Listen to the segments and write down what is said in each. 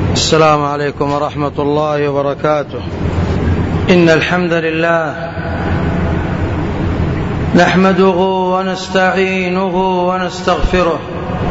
السلام عليكم ورحمة الله وبركاته. إن الحمد لله نحمده ونستعينه ونستغفره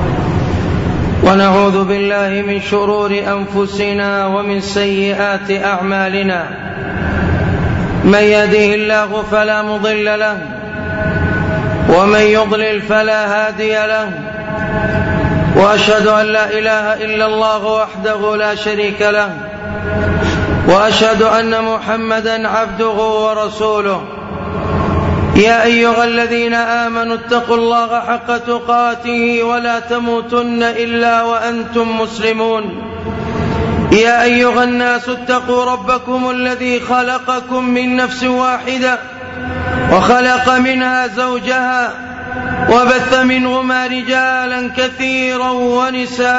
ونعوذ بالله من شرور أنفسنا ومن سيئات أعمالنا. من يهده الله فلا مضل له ومن يضلل فلا هادي له، وأشهد أن لا إله إلا الله وحده لا شريك له، وأشهد أن محمدا عبده ورسوله. يا أيها الذين آمنوا اتقوا الله حق تقاته ولا تموتن إلا وأنتم مسلمون. يا أيها الناس اتقوا ربكم الذي خلقكم من نفس واحدة وخلق منها زوجها وبث منهما رجالا كثيرا ونساء،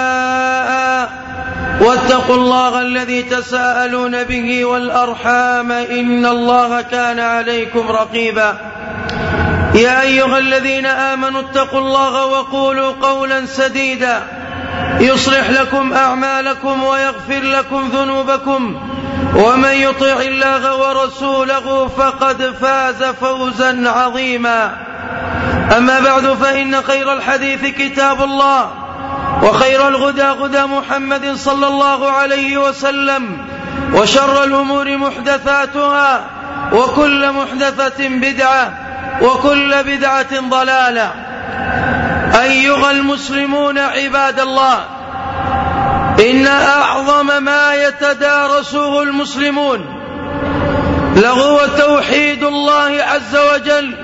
واتقوا الله الذي تساءلون به والأرحام إن الله كان عليكم رقيبا. يا أيها الذين آمنوا اتقوا الله وقولوا قولا سديدا يصلح لكم أعمالكم ويغفر لكم ذنوبكم، ومن يطع الله ورسوله فقد فاز فوزا عظيما. أما بعد، فإن خير الحديث كتاب الله، وخير الهدى هدى محمد صلى الله عليه وسلم، وشر الأمور محدثاتها، وكل محدثة بدعة، وكل بدعة ضلالة. أيها المسلمون عباد الله، إن أعظم ما يتدارسه المسلمون لهو توحيد الله عز وجل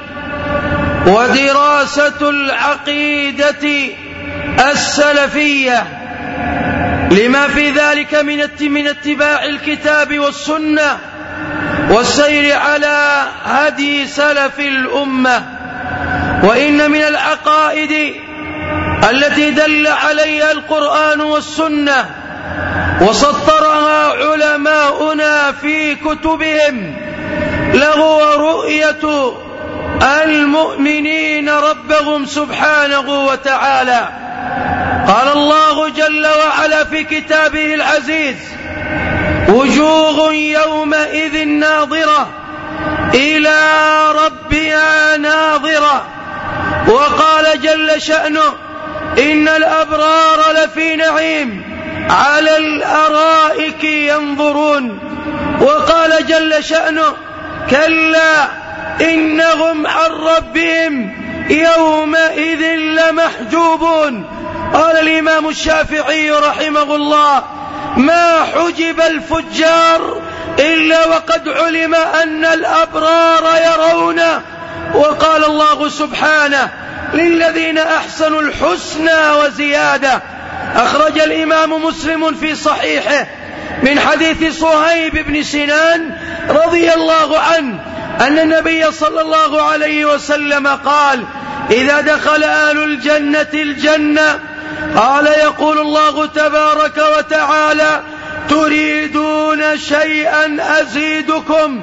ودراسة العقيدة السلفية، لما في ذلك من اتباع الكتاب والسنة والسير على هدي سلف الأمة. وإن من العقائد التي دل عليها القرآن والسنة وسطرها علماؤنا في كتبهم لهو رؤية المؤمنين ربهم سبحانه وتعالى. قال الله جل وعلا في كتابه العزيز: وجوه يومئذ ناظرة إلى ربها ناظرة. وقال جل شأنه: إن الأبرار لفي نعيم على الأرائك ينظرون. وقال جل شأنه: كلا إنهم عن ربهم يومئذ لمحجوبون. قال الإمام الشافعي رحمه الله: ما حجب الفجار إلا وقد علم أن الأبرار يرون. وقال الله سبحانه: للذين أحسنوا الحسنى وزيادة. أخرج الإمام مسلم في صحيحه من حديث صهيب بن سنان رضي الله عنه أن النبي صلى الله عليه وسلم قال: إذا دخل أهل الجنة الجنة قال يقول الله تبارك وتعالى: تريدون شيئا أزيدكم؟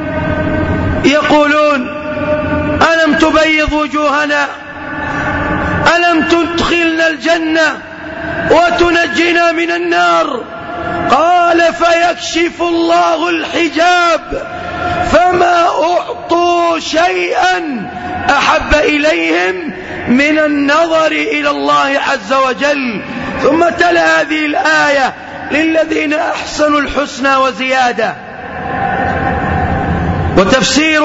يقولون: ألم تبيض وجوهنا؟ ألم تدخلنا الجنة وتنجنا من النار؟ قال: فيكشف الله الحجاب فما أعطوا شيئا أحب إليهم من النظر إلى الله عز وجل. ثم تلا هذه الآية: للذين أحسنوا الحسنى وزيادة. وتفسير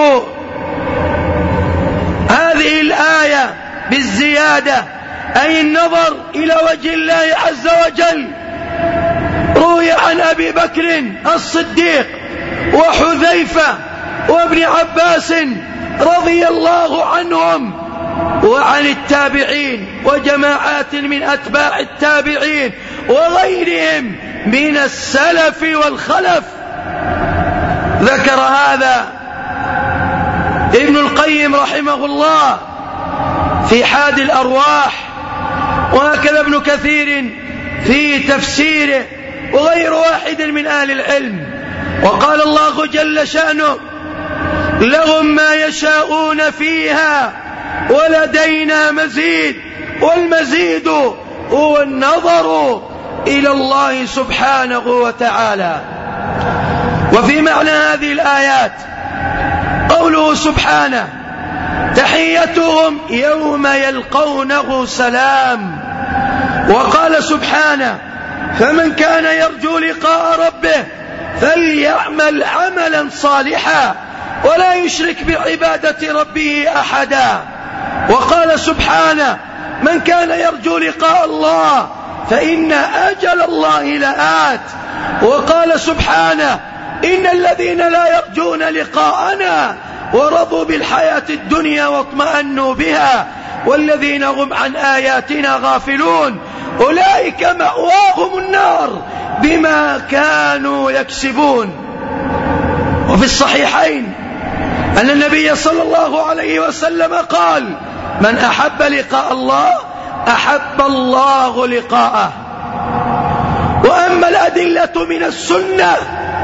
هذه الآية بالزيادة أي النظر إلى وجه الله عز وجل روي عن أبي بكر الصديق وحذيفة وابن عباس رضي الله عنهم، وعن التابعين وجماعات من أتباع التابعين وغيرهم من السلف والخلف. ذكر هذا ابن القيم رحمه الله في حاد الأرواح، وهكذا ابن كثير في تفسيره، وغير واحد من أهل العلم. وقال الله جل شأنه: لهم ما يشاءون فيها ولدينا مزيد. والمزيد هو النظر إلى الله سبحانه وتعالى. وفي معنى هذه الآيات قوله سبحانه: تحيتهم يوم يلقونه سلام. وقال سبحانه: فمن كان يرجو لقاء ربه فليعمل عملا صالحا ولا يشرك بعبادة ربه أحدا. وقال سبحانه: من كان يرجو لقاء الله فإن أجل الله لآت. وقال سبحانه: إن الذين لا يرجون لقاءنا ورضوا بالحياة الدنيا واطمأنوا بها والذين هم عن آياتنا غافلون أولئك مأواهم النار بما كانوا يكسبون. وفي الصحيحين أن النبي صلى الله عليه وسلم قال: من أحب لقاء الله أحب الله لقاءه. وأما الأدلة من السنة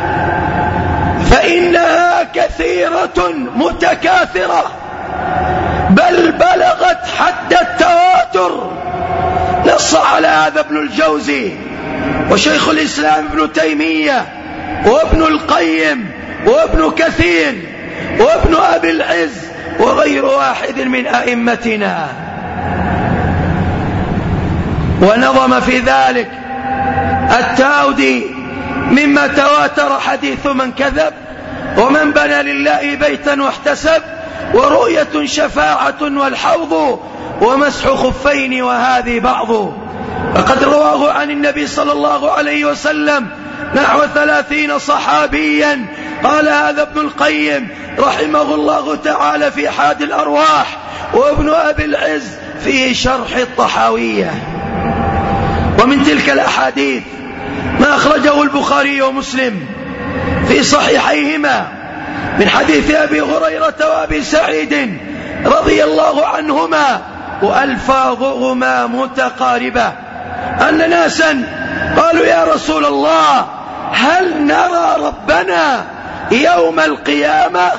فإنها كثيرة متكاثرة بل بلغت حد التواتر. نص على هذا ابن الجوزي وشيخ الإسلام ابن تيمية وابن القيم وابن كثير وابن أبي العز وغير واحد من أئمتنا. ونظم في ذلك التاودي: مما تواتر حديث من كذب ومن بنى لله بيتا واحتسب ورؤية شفاعة والحوض ومسح خفين وهذه بعض. فقد رواه عن النبي صلى الله عليه وسلم نحو 30 صحابيا. قال هذا ابن القيم رحمه الله تعالى في حاد الأرواح، وابن أبي العز في شرح الطحاوية. ومن تلك الأحاديث ما أخرجه البخاري ومسلم في صحيحيهما من حديث أبي هريرة وأبي سعيد رضي الله عنهما وألفاظهما متقاربة أن ناسا قالوا: يا رسول الله، هل نرى ربنا يوم القيامة؟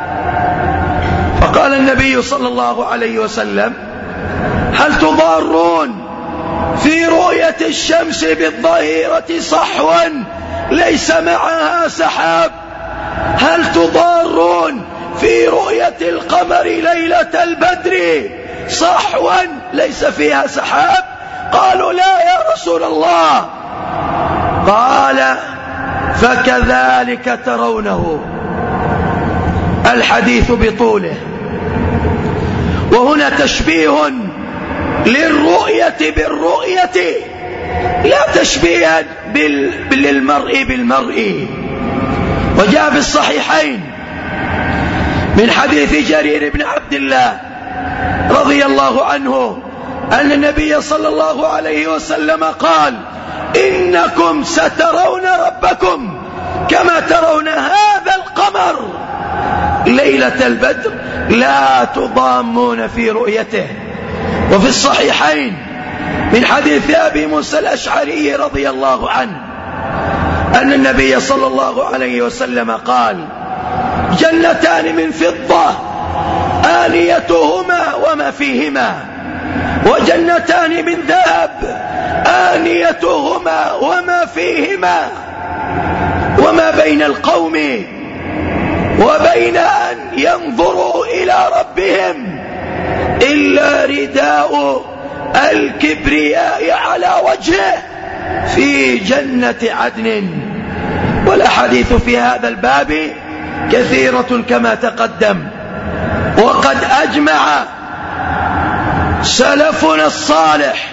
فقال النبي صلى الله عليه وسلم: هل تضارون في رؤية الشمس بالظهيرة صحوا ليس معها سحاب؟ هل تضارون في رؤية القمر ليلة البدر صحوا ليس فيها سحاب؟ قالوا: لا يا رسول الله. قال: فكذلك ترونه. الحديث بطوله. وهنا تشبيه للرؤية بالرؤية لا تشبيه للمرء بالمرء. وجاء في الصحيحين من حديث جرير بن عبد الله رضي الله عنه أن النبي صلى الله عليه وسلم قال: إنكم سترون ربكم كما ترون هذا القمر ليلة البدر لا تضامون في رؤيته. وفي الصحيحين من حديث أبي موسى الأشعري رضي الله عنه أن النبي صلى الله عليه وسلم قال: جنتان من فضة آنيتهما وما فيهما، وجنتان من ذهب آنيتهما وما فيهما، وما بين القوم وبين أن ينظروا إلى ربهم إلا رداء الكبرياء على وجهه في جنة عدن. والأحاديث في هذا الباب كثيرة كما تقدم. وقد أجمع سلفنا الصالح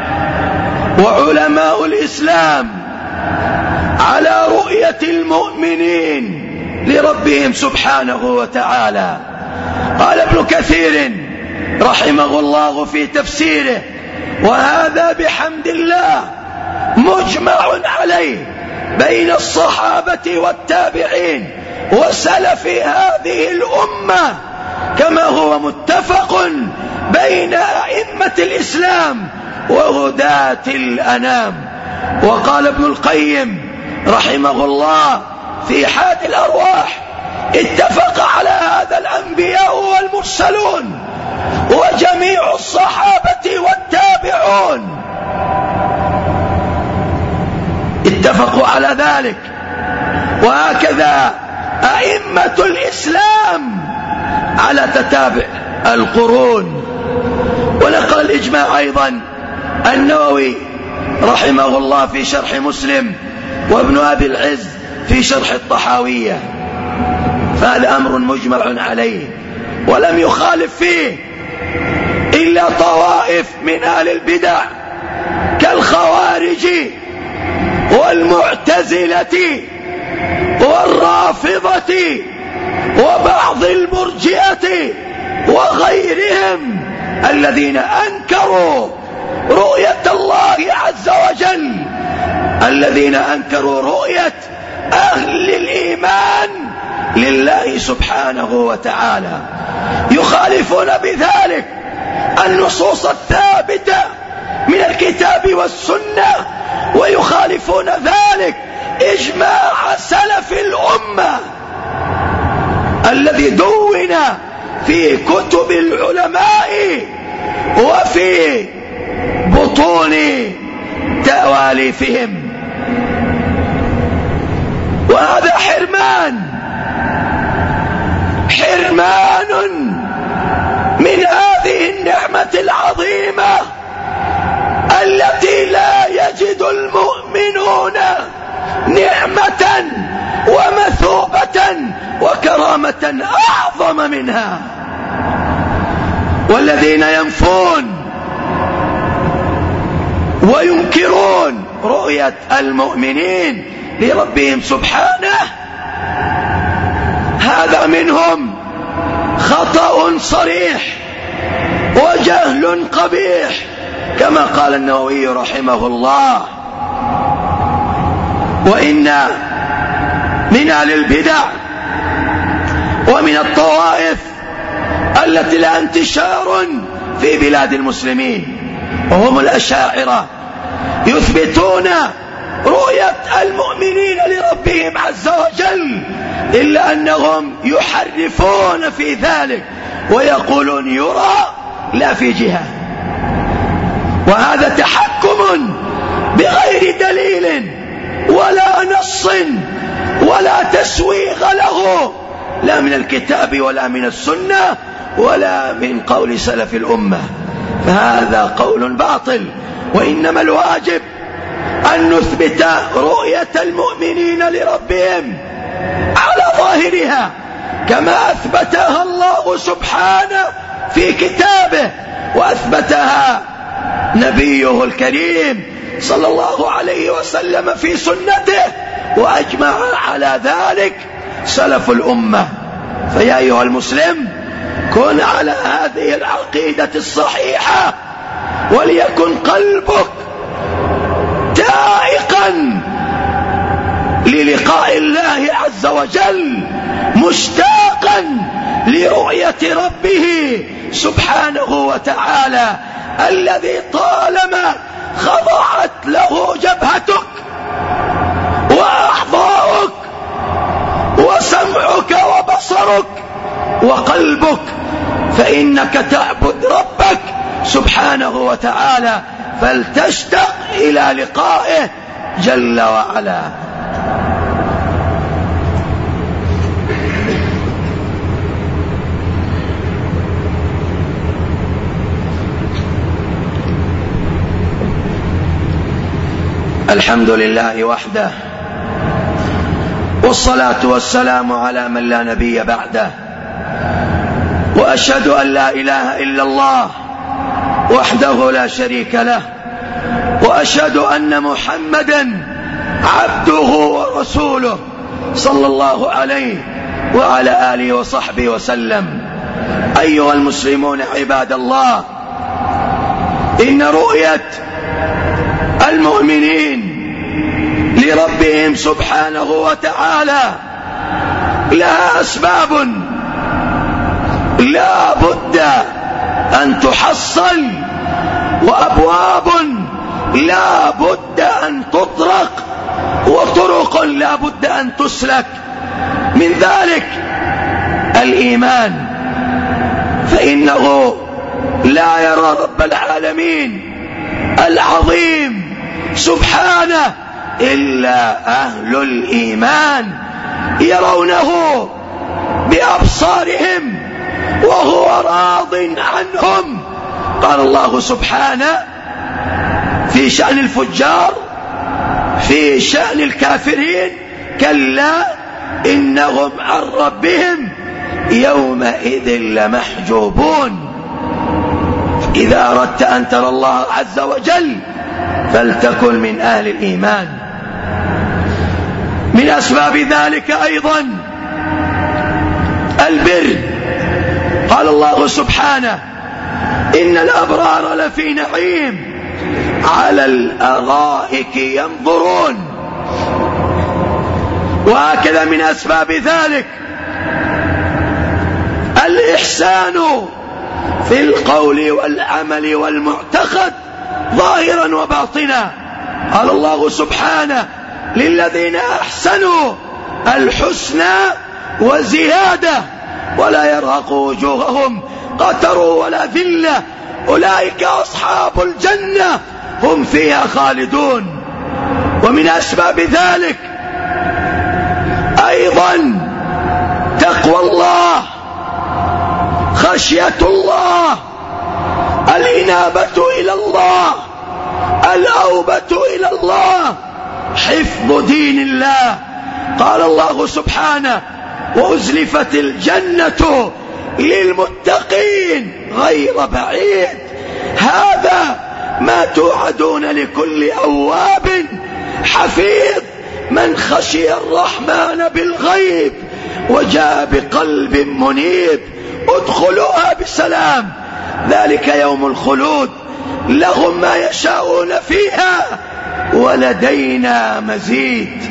وعلماء الإسلام على رؤية المؤمنين لربهم سبحانه وتعالى. قال ابن كثير رحمه الله في تفسيره: وهذا بحمد الله مجمع عليه بين الصحابة والتابعين وسلف هذه الأمة، كما هو متفق بين أئمة الإسلام وهداة الأنام. وقال ابن القيم رحمه الله في حاد الأرواح: اتفق على هذا الأنبياء والمرسلون وجميع الصحابة والتابعون. اتفقوا على ذلك. وهكذا أئمة الإسلام على تتابع القرون. ونقل الإجماع أيضا النووي رحمه الله في شرح مسلم، وابن أبي العز في شرح الطحاوية. فهذا أمر مجمع عليه، ولم يخالف فيه إلا طوائف من أهل البدع كالخوارج والمعتزلة والرافضة وبعض المرجئة وغيرهم الذين أنكروا رؤية الله عز وجل، الذين أنكروا رؤية أهل الإيمان لله سبحانه وتعالى. يخالفون بذلك النصوص الثابتة من الكتاب والسنة، ويخالفون ذلك إجماع سلف الأمة الذي دون في كتب العلماء وفي بطون تأواليفهم. وهذا حرمان من هذه النعمة العظيمة التي لا يجد المؤمنون نعمة ومثوبة وكرامة أعظم منها. والذين ينفون وينكرون رؤية المؤمنين لربهم سبحانه، هذا منهم خطأ صريح وجهل قبيح، كما قال النووي رحمه الله. وإن من أهل البدع ومن الطوائف التي لها انتشار في بلاد المسلمين، وهم الأشاعرة، يثبتون رؤية المؤمنين لربهم عز وجل، إلا أنهم يحرفون في ذلك ويقولون يرى لا في جهة. وهذا تحكم بغير دليل ولا نص ولا تسويغ له، لا من الكتاب ولا من السنة ولا من قول سلف الأمة. فهذا قول باطل. وإنما الواجب أن نثبت رؤية المؤمنين لربهم على ظاهرها كما أثبتها الله سبحانه في كتابه، وأثبتها نبيه الكريم صلى الله عليه وسلم في سنته، وأجمع على ذلك سلف الأمة. فيا أيها المسلم، كن على هذه العقيدة الصحيحة، وليكن قلبك تائقا للقاء الله عز وجل، مشتاقا لرؤية ربه سبحانه وتعالى، الذي طالما خضعت له جبهتك وأعضاؤك وسمعك وبصرك وقلبك، فإنك تعبد ربك سبحانه وتعالى، فلتشتاق إلى لقائه جل وعلا. الحمد لله وحده، والصلاة والسلام على من لا نبي بعده، وأشهد أن لا إله إلا الله وحده لا شريك له، وأشهد أن محمدا عبده ورسوله صلى الله عليه وعلى آله وصحبه وسلم. أيها المسلمون عباد الله، إن رؤية المؤمنين لربهم سبحانه وتعالى لها أسباب لا بد أن تحصل، وأبواب لا بد أن تطرق، وطرق لا بد أن تسلك. من ذلك الإيمان، فإنه لا يرى رب العالمين العظيم سبحانه إلا أهل الإيمان يرونه بأبصارهم وهو راض عنهم. قال الله سبحانه في شأن الفجار في شأن الكافرين: كلا إنهم عن ربهم يومئذ لمحجوبون. إذا أردت أن ترى الله عز وجل فلتكن من أهل الإيمان. من أسباب ذلك أيضا البر. قال الله سبحانه: إن الأبرار لفي نعيم على الأرائك ينظرون. وهكذا من أسباب ذلك الإحسان في القول والعمل والمعتقد ظاهرا وباطنا. قال الله سبحانه: للذين أحسنوا الحسنى وزيادة ولا يرهق وجوههم قتر ولا ذلة أولئك أصحاب الجنة هم فيها خالدون. ومن أسباب ذلك أيضا تقوى الله، خشية الله، الإنابة إلى الله، الأوبة إلى الله، حفظ دين الله. قال الله سبحانه: وأزلفت الجنة للمتقين غير بعيد. هذا ما توعدون لكل أواب حفيظ من خشي الرحمن بالغيب وجاء بقلب منيب. ادخلوها بسلام، ذلك يوم الخلود، لهم ما يشاءون فيها ولدينا مزيد.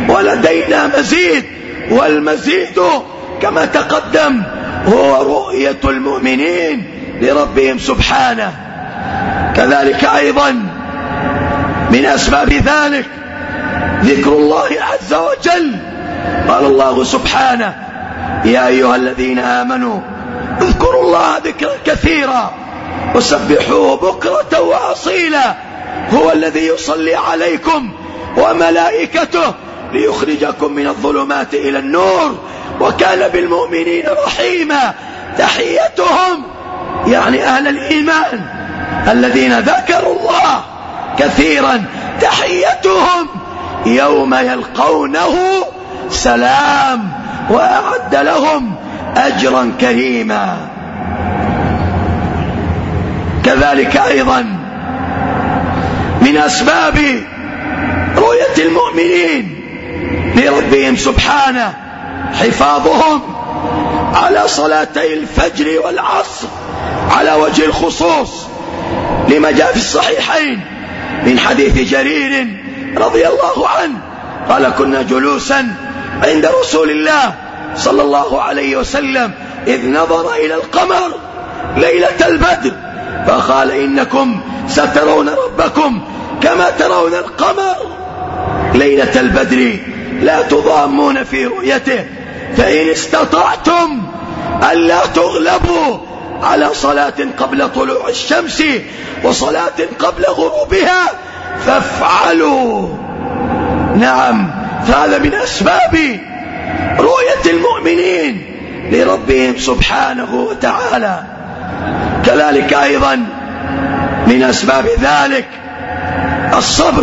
والمزيد كما تقدم هو رؤية المؤمنين لربهم سبحانه. كذلك أيضا من أسباب ذلك ذكر الله عز وجل. قال الله سبحانه: يا أيها الذين آمنوا اذكروا الله ذكرا كثيرا وسبحوه بكرة وأصيلا هو الذي يصلي عليكم وملائكته ليخرجكم من الظلمات إلى النور وكان بالمؤمنين رحيما. تحيتهم يعني أهل الإيمان الذين ذكروا الله كثيرا، تحيتهم يوم يلقونه سلام وأعد لهم أجرا كريما. كذلك أيضا من أسباب رؤية المؤمنين لربهم سبحانه حفاظهم على صلاتي الفجر والعصر على وجه الخصوص، لما جاء في الصحيحين من حديث جرير رضي الله عنه قال: كنا جلوسا عند رسول الله صلى الله عليه وسلم إذ نظر إلى القمر ليلة البدر فقال: إنكم سترون ربكم كما ترون القمر ليلة البدر لا تضامون في رؤيته، فإن استطعتم ألا تغلبوا على صلاة قبل طلوع الشمس وصلاة قبل غروبها فافعلوا. نعم، فهذا من أسباب رؤية المؤمنين لربهم سبحانه وتعالى. كذلك أيضا من أسباب ذلك الصبر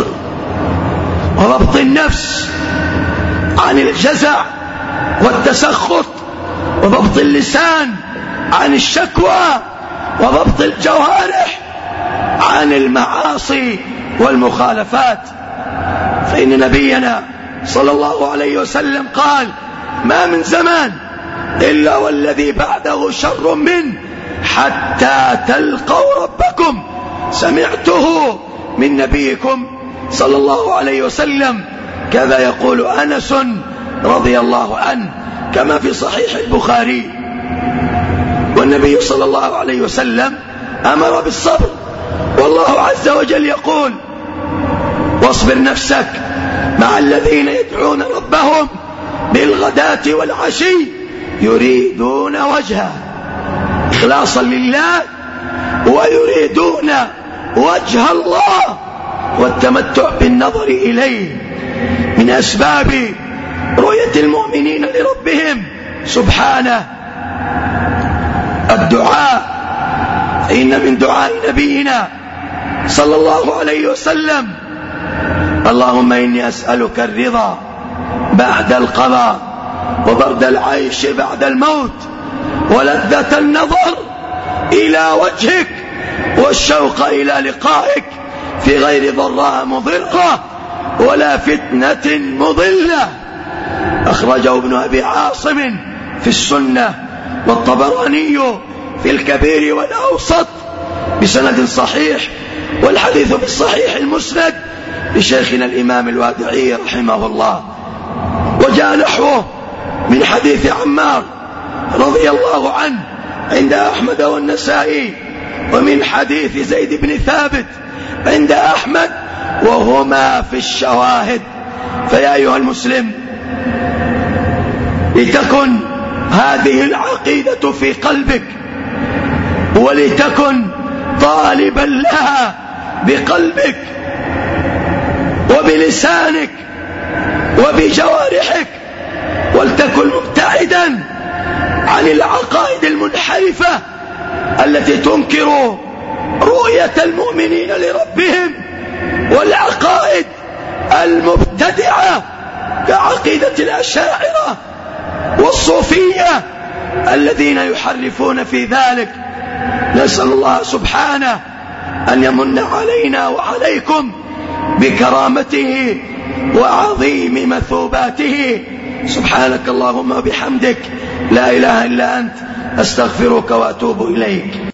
وضبط النفس عن الجزع والتسخط، وضبط اللسان عن الشكوى، وضبط الجوارح عن المعاصي والمخالفات. فإن نبينا صلى الله عليه وسلم قال: ما من زمان إلا والذي بعده شر منه حتى تلقوا ربكم. سمعته من نبيكم صلى الله عليه وسلم. كذا يقول أنس رضي الله عنه كما في صحيح البخاري. والنبي صلى الله عليه وسلم أمر بالصبر، والله عز وجل يقول: واصبر نفسك مع الذين يدعون ربهم بالغداة والعشي يريدون وجهه، إخلاصا لله ويريدون وجه الله والتمتع بالنظر إليه. من أسباب رؤية المؤمنين لربهم سبحانه الدعاء، فإن من دعاء نبينا صلى الله عليه وسلم: اللهم إني أسألك الرضا بعد القضاء، وبرد العيش بعد الموت، ولذة النظر إلى وجهك، والشوق إلى لقائك في غير ضراء مضرة ولا فتنة مضلة. أخرجه ابن أبي عاصم في السنة، والطبراني في الكبير والأوسط بسند صحيح، والحديث في الصحيح المسند لشيخنا الإمام الوادعي رحمه الله. وجاء نحوه من حديث عمار رضي الله عنه عند أحمد والنسائي، ومن حديث زيد بن ثابت عند أحمد، وهما في الشواهد. فيا أيها المسلم، لتكن هذه العقيدة في قلبك، ولتكن طالبا لها بقلبك وبلسانك وبجوارحك، ولتكن مبتعدا عن العقائد المنحرفة التي تنكر رؤية المؤمنين لربهم، والعقائد المبتدعة كعقيدة الأشاعرة والصوفية الذين يحرفون في ذلك. نسأل الله سبحانه أن يمن علينا وعليكم بكرامته وعظيم مثوباته. سبحانك اللهم وبحمدك، لا إله إلا أنت، أستغفرك وأتوب إليك.